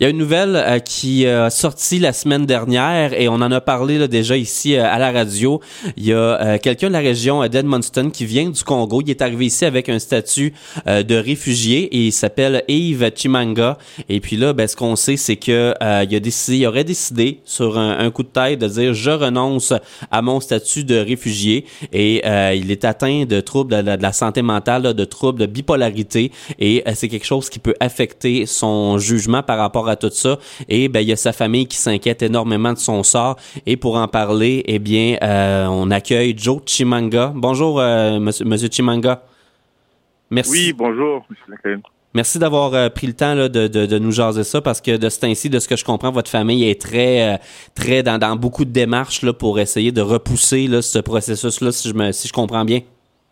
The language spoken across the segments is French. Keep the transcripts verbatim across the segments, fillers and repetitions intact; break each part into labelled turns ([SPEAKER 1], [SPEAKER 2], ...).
[SPEAKER 1] Il y a une nouvelle euh, qui a sorti la semaine dernière et on en a parlé là, déjà ici euh, à la radio. Il y a euh, quelqu'un de la région d'Edmundston qui vient du Congo. Il est arrivé ici avec un statut euh, de réfugié et il s'appelle Yves Chimanga. Et puis là, ben, ce qu'on sait, c'est que euh, il a décidé, il aurait décidé sur un, un coup de tête de dire je renonce à mon statut de réfugié et euh, il est atteint de troubles de, de, de la santé mentale, là, de troubles de bipolarité et euh, c'est quelque chose qui peut affecter son jugement par rapport à tout ça. Et ben il y a sa famille qui s'inquiète énormément de son sort. Et pour en parler, eh bien, euh, on accueille Joe Chimanga. Bonjour, euh, monsieur, monsieur Chimanga. Merci.
[SPEAKER 2] Oui, bonjour, monsieur Lacane.
[SPEAKER 1] Merci d'avoir euh, pris le temps là, de, de, de nous jaser ça parce que de ce temps-ci, de ce que je comprends, votre famille est très, euh, très dans, dans beaucoup de démarches là, pour essayer de repousser là, ce processus-là, si je me, si je comprends bien.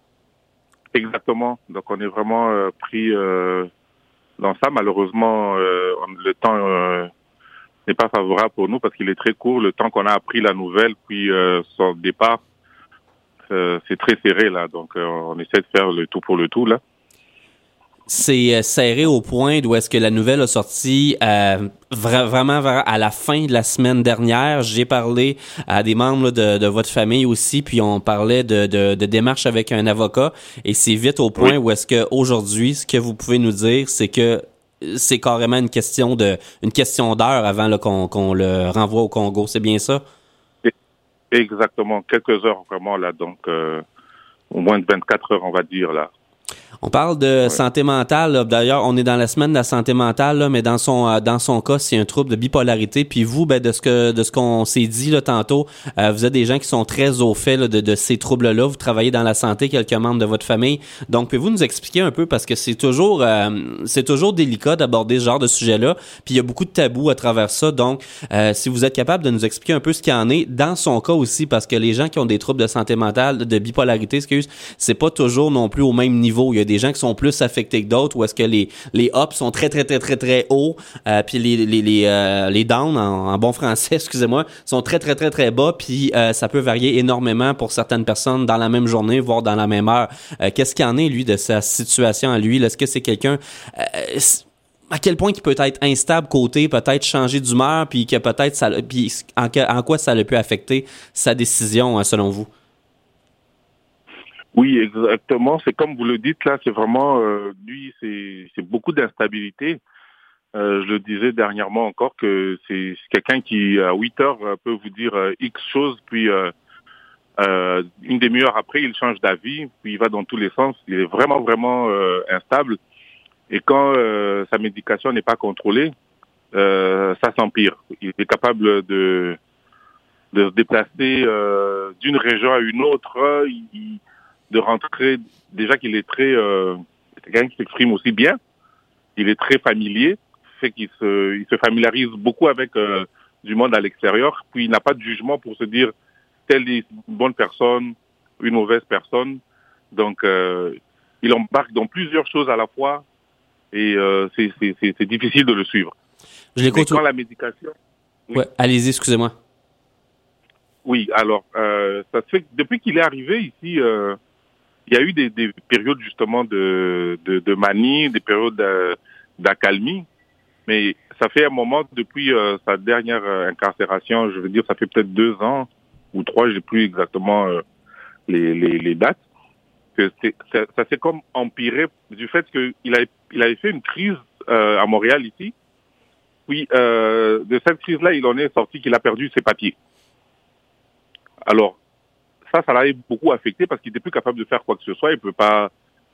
[SPEAKER 2] Exactement. Donc, on est vraiment euh, pris euh, dans ça. Malheureusement, euh, le temps euh, n'est pas favorable pour nous parce qu'il est très court. Le temps qu'on a appris la nouvelle, puis euh, son départ, euh, c'est très serré là. Donc, euh, on essaie de faire le tout pour le tout là.
[SPEAKER 1] C'est euh, serré au point d'où est-ce que la nouvelle a sorti euh, vra- vraiment à la fin de la semaine dernière. J'ai parlé à des membres là, de, de votre famille aussi, puis on parlait de, de, de démarches avec un avocat. Et c'est vite au point oui. où est-ce que aujourd'hui, ce que vous pouvez nous dire, c'est que c'est carrément une question de une question d'heure avant là, qu'on, qu'on le renvoie au Congo. C'est bien ça?
[SPEAKER 2] Exactement. Quelques heures vraiment là. Donc, euh, au moins de vingt-quatre heures, on va dire là.
[SPEAKER 1] On parle de ouais. santé mentale. Là. D'ailleurs, on est dans la semaine de la santé mentale, là, mais dans son euh, dans son cas, c'est un trouble de bipolarité. Puis vous, ben de ce que de ce qu'on s'est dit là tantôt, euh, vous êtes des gens qui sont très au fait là, de, de ces troubles-là. Vous travaillez dans la santé, quelques membres de votre famille. Donc, pouvez-vous nous expliquer un peu parce que c'est toujours euh, c'est toujours délicat d'aborder ce genre de sujet-là. Puis il y a beaucoup de tabous à travers ça. Donc, euh, si vous êtes capable de nous expliquer un peu ce qu'il en est dans son cas aussi, parce que les gens qui ont des troubles de santé mentale, de bipolarité, excuse, c'est pas toujours non plus au même niveau. Il y a des gens qui sont plus affectés que d'autres, où est-ce que les les ups sont très très très très très hauts, euh, puis les les les euh, les downs en, en bon français, excusez-moi, sont très très très très bas, puis euh, ça peut varier énormément pour certaines personnes dans la même journée, voire dans la même heure. Euh, qu'est-ce qu'il en est lui de sa situation à lui? Là? Est-ce que c'est quelqu'un euh, à quel point il peut être instable côté, peut-être changer d'humeur, puis que peut-être ça, puis en, en quoi ça a pu affecter sa décision selon vous?
[SPEAKER 2] Oui, exactement. C'est comme vous le dites là, c'est vraiment euh, lui, c'est c'est beaucoup d'instabilité. Euh, je le disais dernièrement encore que c'est, c'est quelqu'un qui à huit heures peut vous dire euh, X choses, puis euh, euh, une demi-heure après il change d'avis, puis il va dans tous les sens. Il est vraiment vraiment euh, instable. Et quand euh, sa médication n'est pas contrôlée, euh, ça s'empire. Il est capable de de se déplacer euh, d'une région à une autre. Il, de rentrer, déjà qu'il est très, euh, c'est quelqu'un qui s'exprime aussi bien, il est très familier, fait qu'il se, il se familiarise beaucoup avec euh, du monde à l'extérieur, puis il n'a pas de jugement pour se dire telle est une bonne personne, une mauvaise personne, donc euh, il embarque dans plusieurs choses à la fois et euh, c'est, c'est, c'est, c'est difficile de le suivre.
[SPEAKER 1] Je l'écoute.
[SPEAKER 2] Quand la médication...
[SPEAKER 1] Oui. Ouais, allez-y, excusez-moi.
[SPEAKER 2] Oui, alors, euh, ça se fait que depuis qu'il est arrivé ici... Euh, il y a eu des, des périodes justement de, de, de manie, des périodes d'accalmie, mais ça fait un moment depuis euh, sa dernière incarcération, je veux dire, ça fait peut-être deux ans ou trois, j'ai plus exactement euh, les, les, les dates, que c'est, ça, ça s'est comme empiré du fait qu'il avait, il avait fait une crise euh, à Montréal ici, puis euh, de cette crise-là, il en est sorti qu'il a perdu ses papiers. Alors, ça, ça l'a beaucoup affecté parce qu'il n'était plus capable de faire quoi que ce soit. Il ne peut pas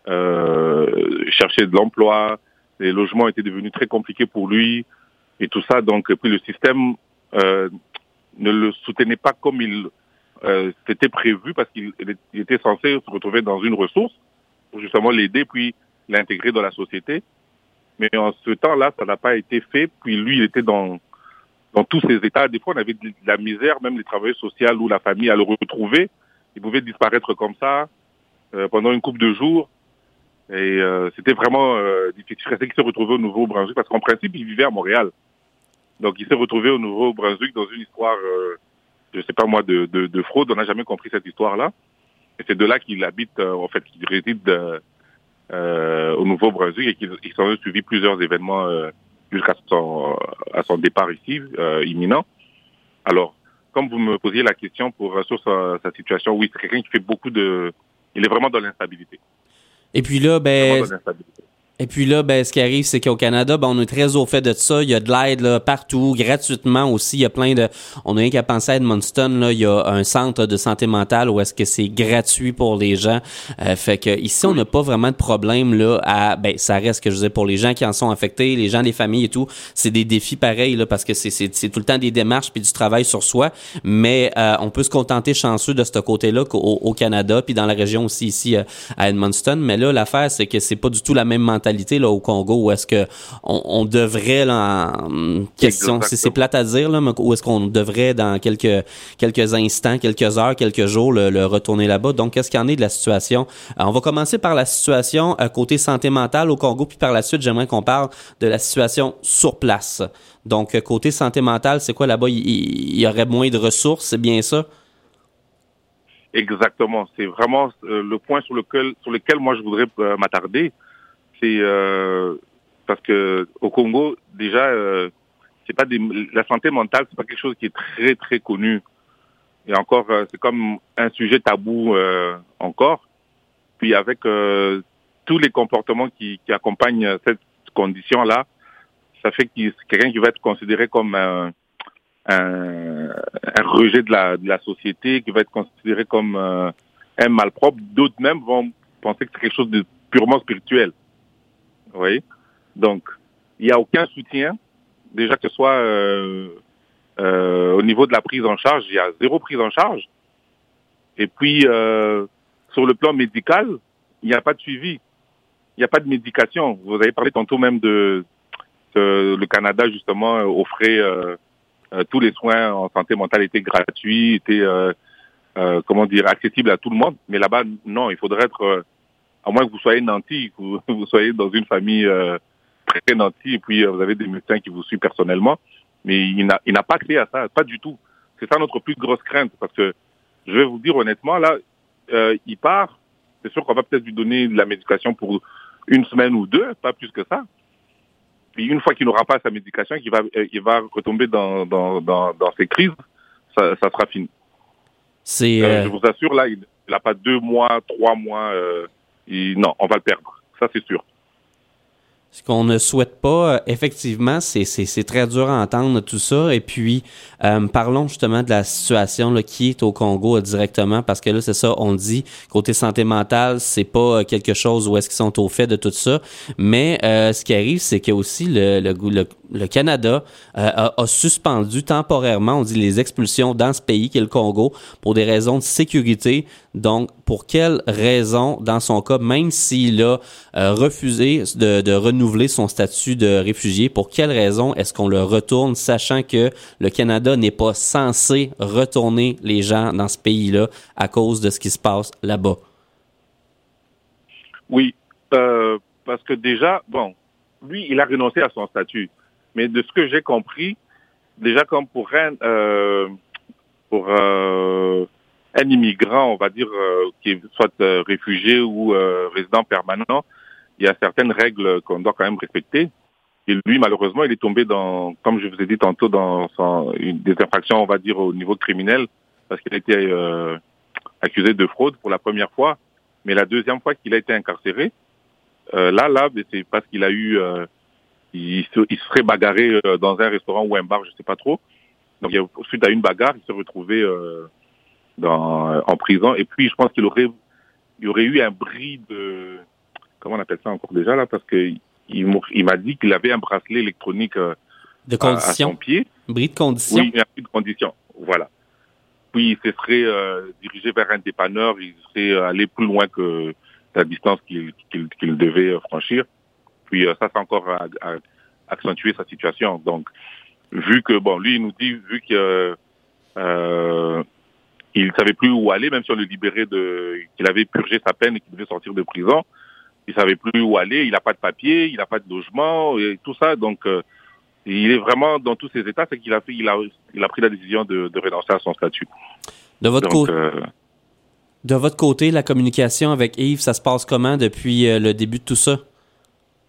[SPEAKER 2] euh, chercher de l'emploi. Les logements étaient devenus très compliqués pour lui et tout ça. Donc, puis le système euh, ne le soutenait pas comme il euh, c'était prévu parce qu'il il était censé se retrouver dans une ressource pour justement l'aider puis l'intégrer dans la société. Mais en ce temps-là, ça n'a pas été fait. Puis lui, il était dans dans tous ces états. Des fois, on avait de la misère, même les travailleurs sociaux ou la famille à le retrouver. Il pouvait disparaître comme ça euh, pendant une couple de jours. Et euh, c'était vraiment euh, difficile. C'est qu'il s'est retrouvé au Nouveau-Brunswick parce qu'en principe, il vivait à Montréal. Donc, il s'est retrouvé au Nouveau-Brunswick dans une histoire, euh, je sais pas moi, de, de, de fraude. On n'a jamais compris cette histoire-là. Et c'est de là qu'il habite, euh, en fait, qu'il réside euh, euh, au Nouveau-Brunswick et qu'il il s'en a suivi plusieurs événements euh, jusqu'à son, à son départ ici, euh, imminent. Alors, comme vous me posiez la question pour sur sa, sa situation, oui, c'est quelqu'un qui fait beaucoup de... Il est vraiment dans l'instabilité.
[SPEAKER 1] Et puis là, ben...
[SPEAKER 2] Vraiment dans l'instabilité.
[SPEAKER 1] Et puis là, ben, ce qui arrive, c'est qu'au Canada, ben, on est très au fait de ça. Il y a de l'aide là, partout, gratuitement aussi. Il y a plein de... On n'a rien qu'à penser à Edmundston, là, il y a un centre de santé mentale où est-ce que c'est gratuit pour les gens. Euh, fait que ici, on n'a pas vraiment de problème là à... Ben, ça reste que je disais pour les gens qui en sont affectés, les gens, les familles et tout. C'est des défis pareils là, parce que c'est, c'est, c'est tout le temps des démarches puis du travail sur soi. Mais euh, on peut se contenter chanceux de ce côté-là qu'au au Canada puis dans la région aussi ici euh, à Edmundston. Mais là, l'affaire, c'est que c'est pas du tout la même mentalité là au Congo où est-ce que on, on devrait là, en question c'est, c'est plate à dire là mais où est-ce qu'on devrait dans quelques quelques instants, quelques heures, quelques jours le, le retourner là-bas. Donc qu'est-ce qu'il y en est de la situation? Euh, on va commencer par la situation euh, côté santé mentale au Congo puis par la suite j'aimerais qu'on parle de la situation sur place. Donc euh, côté santé mentale, c'est quoi là-bas? Il, il y aurait moins de ressources, c'est bien ça?
[SPEAKER 2] Exactement, c'est vraiment euh, le point sur lequel sur lequel moi je voudrais euh, m'attarder. C'est euh, parce que au Congo déjà euh, c'est pas des, la santé mentale c'est pas quelque chose qui est très très connu et encore euh, c'est comme un sujet tabou euh, encore puis avec euh, tous les comportements qui, qui accompagnent cette condition là ça fait que c'est quelqu'un qui va être considéré comme un, un, un rejet de la de la société qui va être considéré comme euh, un malpropre. D'autres même vont penser que c'est quelque chose de purement spirituel. Oui. Donc, il n'y a aucun soutien. Déjà que ce soit euh, euh, au niveau de la prise en charge, il y a zéro prise en charge. Et puis, euh, sur le plan médical, il n'y a pas de suivi. Il n'y a pas de médication. Vous avez parlé tantôt même de, de le Canada, justement, offrait euh, euh, tous les soins en santé mentale étaient gratuits, étaient, euh, euh, comment dire, accessibles à tout le monde. Mais là-bas, non, il faudrait être... Euh, à moins que vous soyez nanti, que vous, vous soyez dans une famille euh, très nanti, et puis euh, vous avez des médecins qui vous suivent personnellement, mais il n'a, il n'a pas accès à ça, pas du tout. C'est ça notre plus grosse crainte, parce que je vais vous dire honnêtement, là, euh, il part, c'est sûr qu'on va peut-être lui donner de la médication pour une semaine ou deux, pas plus que ça. Puis une fois qu'il n'aura pas sa médication, qu'il va, euh, il va retomber dans, dans, dans, dans ses crises, ça, ça sera fini.
[SPEAKER 1] C'est, euh...
[SPEAKER 2] Euh, je vous assure, là, il n'a pas deux mois, trois mois... Euh, Et non, on va le perdre. Ça, c'est sûr.
[SPEAKER 1] Ce qu'on ne souhaite pas, euh, effectivement, c'est, c'est, c'est très dur à entendre tout ça. Et puis, euh, parlons justement de la situation là, qui est au Congo euh, directement, parce que là, c'est ça, on dit, côté santé mentale, c'est pas euh, quelque chose où est-ce qu'ils sont au fait de tout ça. Mais euh, ce qui arrive, c'est que aussi le, le, le, le Canada euh, a, a suspendu temporairement, on dit, les expulsions dans ce pays qui est le Congo pour des raisons de sécurité. Donc, pour quelles raisons, dans son cas, même s'il a euh, refusé de, de renouveler son statut de réfugié, pour quelles raisons est-ce qu'on le retourne, sachant que le Canada n'est pas censé retourner les gens dans ce pays-là à cause de ce qui se passe là-bas?
[SPEAKER 2] Oui, euh, parce que déjà, bon, lui, il a renoncé à son statut. Mais de ce que j'ai compris, déjà comme pour un... Euh, pour... Euh, un immigrant, on va dire, euh, qui est soit euh, réfugié ou euh, résident permanent, il y a certaines règles qu'on doit quand même respecter. Et lui, malheureusement, il est tombé dans, comme je vous ai dit tantôt, dans son, une, des infractions, on va dire, au niveau criminel, parce qu'il a été euh, accusé de fraude pour la première fois. Mais la deuxième fois qu'il a été incarcéré, euh, là, là, c'est parce qu'il a eu, euh, il, se, il se serait bagarré euh, dans un restaurant ou un bar, je sais pas trop. Donc, il a, suite à une bagarre, il s'est retrouvé euh, dans, en prison. Et puis, je pense qu'il aurait, il y aurait eu un bris de, comment on appelle ça encore déjà là, parce que il, il m'a dit qu'il avait un bracelet électronique euh,
[SPEAKER 1] de condition.
[SPEAKER 2] à, à son pied.
[SPEAKER 1] Bris de condition.
[SPEAKER 2] Oui, un bris de condition. Voilà. Puis, il se serait euh, dirigé vers un dépanneur. Il serait allé plus loin que la distance qu'il, qu'il, qu'il devait franchir. Puis, euh, ça, c'est encore à, à accentuer sa situation. Donc, vu que, bon, lui, il nous dit, vu que euh, il savait plus où aller, même si on le libérait de, qu'il avait purgé sa peine et qu'il devait sortir de prison, il savait plus où aller, il n'a pas de papier, il n'a pas de logement, et tout ça. Donc, euh, il est vraiment dans tous ces états, c'est qu'il a fait, il a, il a pris la décision de, de renoncer à son statut.
[SPEAKER 1] De votre
[SPEAKER 2] Donc,
[SPEAKER 1] côté,
[SPEAKER 2] euh,
[SPEAKER 1] de votre côté, la communication avec Yves, ça se passe comment depuis euh, le début de tout ça?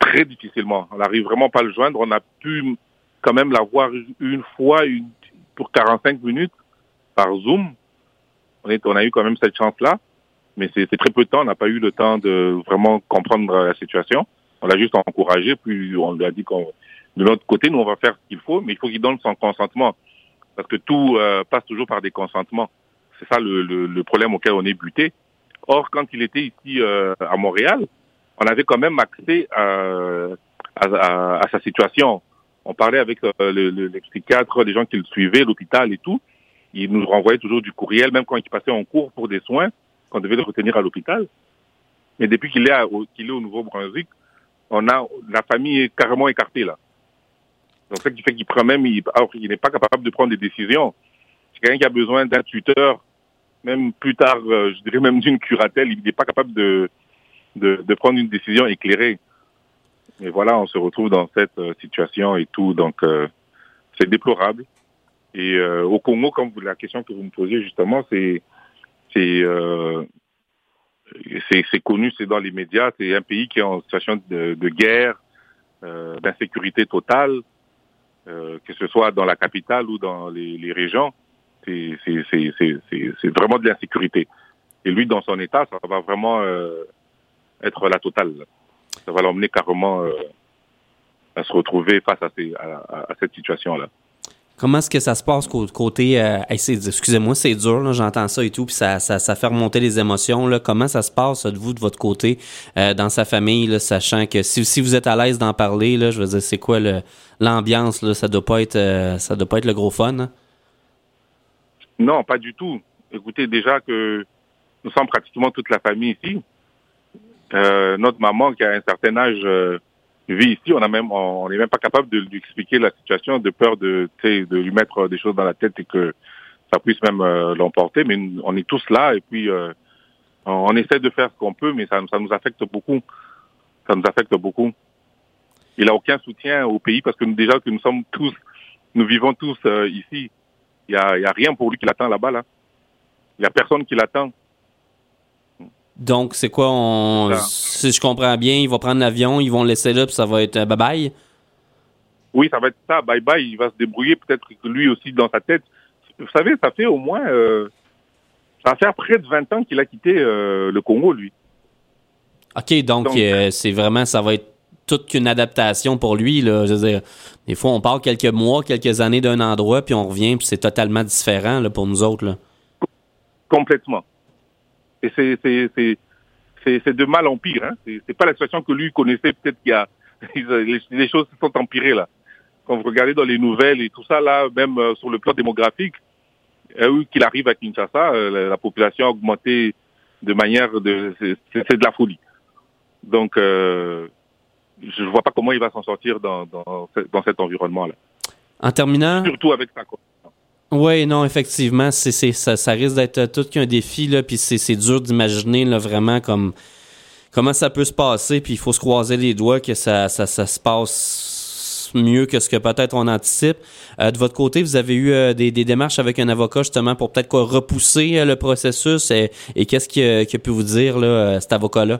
[SPEAKER 2] très difficilement. On n'arrive vraiment pas à le joindre. On a pu quand même l'avoir une fois une, pour quarante-cinq minutes par Zoom. On, est, on a eu quand même cette chance-là, mais c'est, c'est très peu de temps. On n'a pas eu le temps de vraiment comprendre la situation. On l'a juste encouragé, puis on lui a dit qu'on, de notre côté, nous, on va faire ce qu'il faut, mais il faut qu'il donne son consentement. Parce que tout euh, passe toujours par des consentements. C'est ça le, le, le problème auquel on est buté. Or, quand il était ici euh, à Montréal, on avait quand même accès à, à, à, à sa situation. On parlait avec euh, le, le, les psychiatres, les gens qui le suivaient, l'hôpital et tout. Ils nous renvoyaient toujours du courriel, même quand il passait en cours pour des soins, qu'on devait le retenir à l'hôpital. Mais depuis qu'il est, à, au, qu'il est au Nouveau-Brunswick, on a la famille est carrément écartée là. Donc, ce qui fait qu'il prend même, il, alors qu'il n'est pas capable de prendre des décisions. C'est quelqu'un qui a besoin d'un tuteur, même plus tard, euh, je dirais même d'une curatelle, il n'est pas capable de, de, de prendre une décision éclairée. Et voilà, on se retrouve dans cette euh, situation et tout, donc euh, c'est déplorable. Et euh, au Congo, comme vous, la question que vous me posiez justement, c'est c'est euh, c'est, c'est connu, c'est dans les médias, c'est un pays qui est en situation de, de guerre, euh, d'insécurité totale. Euh, que ce soit dans la capitale ou dans les, les régions, c'est, c'est, c'est, c'est, c'est, c'est vraiment de l'insécurité. Et lui, dans son état, ça va vraiment euh, être la totale. Ça va l'emmener carrément euh, à se retrouver face à, ces, à, à cette situation-là.
[SPEAKER 1] Comment est-ce que ça se passe côté... Euh, c'est, excusez-moi, c'est dur, là, j'entends ça et tout, puis ça, ça, ça fait remonter les émotions. Là. Comment ça se passe, de vous, de votre côté, euh, dans sa famille, là, sachant que si, si vous êtes à l'aise d'en parler, là, je veux dire, c'est quoi le, l'ambiance? Là, ça doit pas être euh, ça doit pas être le gros fun, hein?
[SPEAKER 2] Non, pas du tout. Écoutez, déjà que nous sommes pratiquement toute la famille ici. Euh, notre maman, qui a un certain âge... Euh, vit ici, on a même, on n'est même pas capable de lui expliquer la situation, de peur de, de lui mettre des choses dans la tête et que ça puisse même euh, l'emporter. Mais on est tous là et puis euh, on essaie de faire ce qu'on peut, mais ça, ça nous affecte beaucoup. Ça nous affecte beaucoup. Il n'a aucun soutien au pays parce que nous, déjà que nous sommes tous, nous vivons tous euh, ici. Il y a, il y a rien pour lui qui l'attend là-bas là. Il y a personne qui l'attend.
[SPEAKER 1] Donc, c'est quoi, on, si je comprends bien, il va prendre l'avion, ils vont le laisser là, puis ça va être euh, bye-bye?
[SPEAKER 2] Oui, ça va être ça, bye-bye, il va se débrouiller, peut-être que lui aussi dans sa tête. Vous savez, ça fait au moins, euh, ça va faire près de vingt ans qu'il a quitté euh, le Congo, lui.
[SPEAKER 1] OK, donc, donc euh, c'est vraiment, ça va être toute qu'une adaptation pour lui, là, je veux dire. Des fois, on part quelques mois, quelques années d'un endroit, puis on revient, puis c'est totalement différent là, pour nous autres, là.
[SPEAKER 2] Complètement. Et c'est, c'est, c'est, c'est, c'est de mal en pire. Hein. C'est, c'est pas la situation que lui connaissait. Peut-être qu'il y a les, les choses se sont empirées là. Quand vous regardez dans les nouvelles et tout ça là, même euh, sur le plan démographique, euh, qu'il arrive à Kinshasa, euh, la, la population a augmenté de manière de, c'est, c'est de la folie. Donc, euh, je vois pas comment il va s'en sortir dans dans, dans cet environnement là.
[SPEAKER 1] En terminant.
[SPEAKER 2] Surtout avec sa.
[SPEAKER 1] Oui, non, effectivement, c'est, c'est, ça, ça risque d'être tout qu'un défi, là, puis c'est, c'est dur d'imaginer là, vraiment comme comment ça peut se passer, puis il faut se croiser les doigts que ça, ça, ça se passe mieux que ce que peut-être on anticipe. Euh, de votre côté, vous avez eu euh, des, des démarches avec un avocat justement pour peut-être quoi repousser euh, le processus et, et qu'est-ce qu'il a, qu'il a pu vous dire, là, euh, cet avocat-là?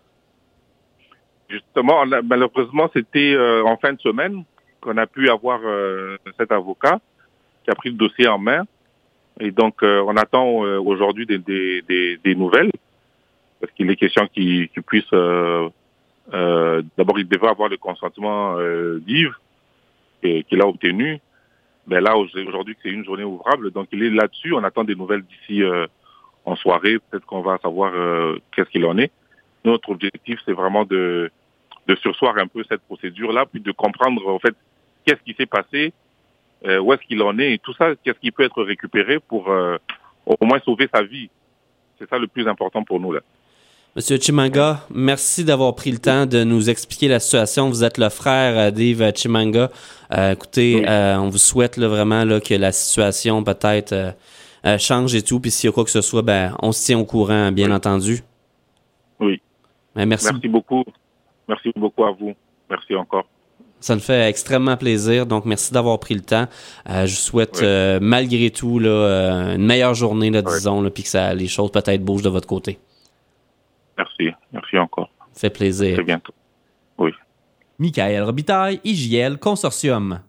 [SPEAKER 2] Justement, malheureusement, c'était euh, en fin de semaine qu'on a pu avoir euh, cet avocat qui a pris le dossier en main. Et donc, euh, on attend euh, aujourd'hui des, des, des, des nouvelles, parce qu'il est question qu'il, qu'il puisse... Euh, euh, d'abord, il devrait avoir le consentement euh, d'Yves, et, qu'il a obtenu. Mais là, aujourd'hui, c'est une journée ouvrable, donc il est là-dessus. On attend des nouvelles d'ici euh, en soirée. Peut-être qu'on va savoir euh, qu'est-ce qu'il en est. Notre objectif, c'est vraiment de, de surseoir un peu cette procédure-là, puis de comprendre, en fait, qu'est-ce qui s'est passé, Euh, où est-ce qu'il en est et tout ça, qu'est-ce qui peut être récupéré pour euh, au moins sauver sa vie. C'est ça le plus important pour nous là.
[SPEAKER 1] Monsieur Chimanga, merci d'avoir pris le temps de nous expliquer la situation. Vous êtes le frère d'Yves Chimanga. Euh, écoutez, oui. euh, on vous souhaite là, vraiment là, que la situation peut-être euh, euh, change et tout. Puis s'il y a quoi que ce soit, ben on se tient au courant, bien oui. entendu.
[SPEAKER 2] Oui.
[SPEAKER 1] Ben, merci.
[SPEAKER 2] Merci beaucoup. Merci beaucoup à vous. Merci encore.
[SPEAKER 1] Ça me fait extrêmement plaisir. Donc, merci d'avoir pris le temps. Euh, je vous souhaite, oui. euh, malgré tout, là, euh, une meilleure journée, là, disons, oui. puis que ça, les choses peut-être bougent de votre côté.
[SPEAKER 2] Merci. Merci encore.
[SPEAKER 1] Ça fait plaisir.
[SPEAKER 2] À très bientôt. Oui.
[SPEAKER 1] Michael Robitaille, I J L Consortium.